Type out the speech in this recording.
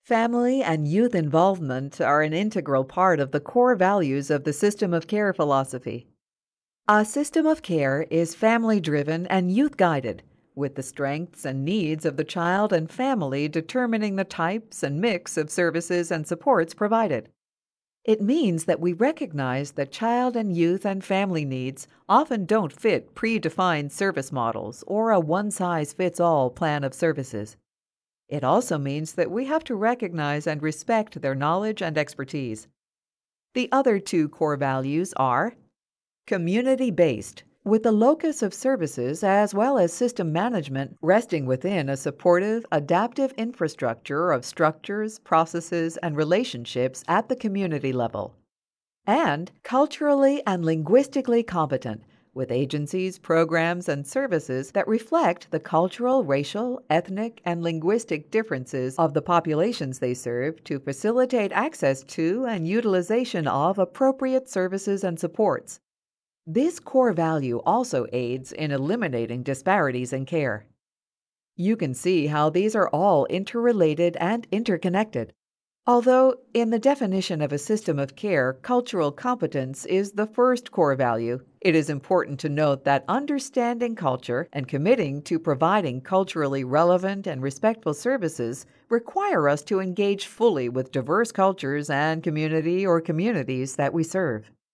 Family and youth involvement are an integral part of the core values of the system of care philosophy. A system of care is family driven and youth guided, with the strengths and needs of the child and family determining the types and mix of services and supports provided. It means that we recognize that child and youth and family needs often don't fit predefined service models or a one size fits all plan of services. It also means that we have to recognize and respect their knowledge and expertise. The other two core values are community based, with the locus of services as well as system management resting within a supportive, adaptive infrastructure of structures, processes, and relationships at the community level. And culturally and linguistically competent, with agencies, programs, and services that reflect the cultural, racial, ethnic, and linguistic differences of the populations they serve to facilitate access to and utilization of appropriate services and supports. This core value also aids in eliminating disparities in care. You can see how these are all interrelated and interconnected. Although, in the definition of a system of care, cultural competence is the first core value, it is important to note that understanding culture and committing to providing culturally relevant and respectful services require us to engage fully with diverse cultures and community or communities that we serve.